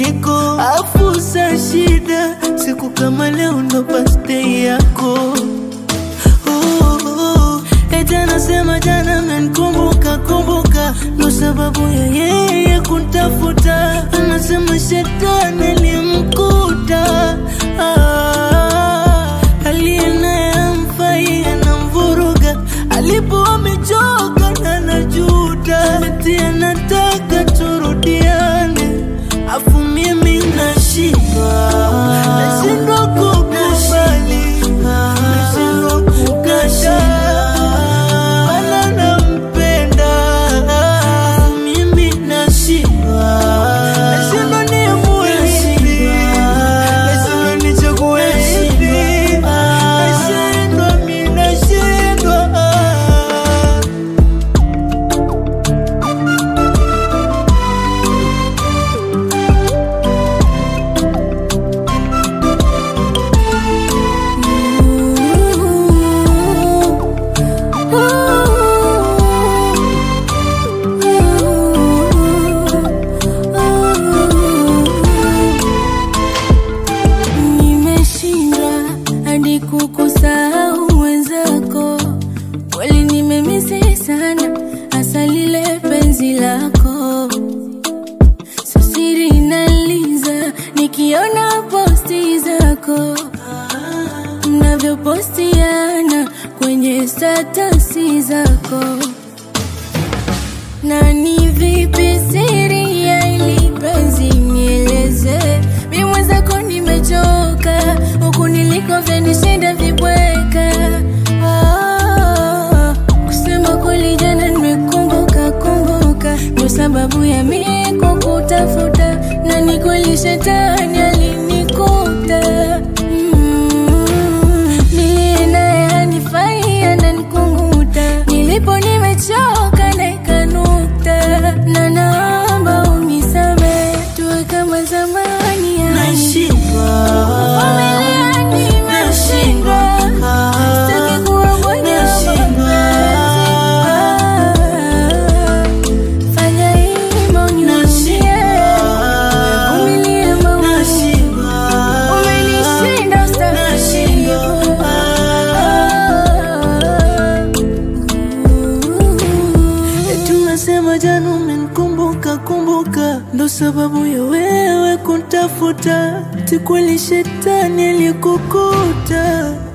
niko afusa shida, siku kama leo ndo birthday yako. Jana sema jana menikumbuka kumbuka, ndo sababu ya yeye kuntafuta. Anasema shetani alimkuta, aliyenaye amfai anamvuruga, alipo amechoka na najuta. Eti anataka turudiane, afu mimi nashindwa kukubali, nashindwa kukasha. Kukusahau wenzako, kweli nimemisi sana, hasa lile penzi lako. Sosiri inaliza nikiona posti zako, mnavyopostiana kwenye statasi zako. Na ni vipi siri ya ili penzi nieleze, mimi mwenzako nimechoka, huku niliko vyanishinda vibweka. Kusema kweli jana nimekumbuka kumbuka, ndio sababu ya mimi kukutafuta. Na ni kweli shetani alinikuta, nilie naye hanifai ananikunguta, nilipo nimechoka na ikanuta. Na naomba unisamehe, tuwe kama zamani. Nashindwa Sema jana umenikumbuka kumbuka, ndo sababu ya wewe kuntafuta. Tikweli shetani alikukuta.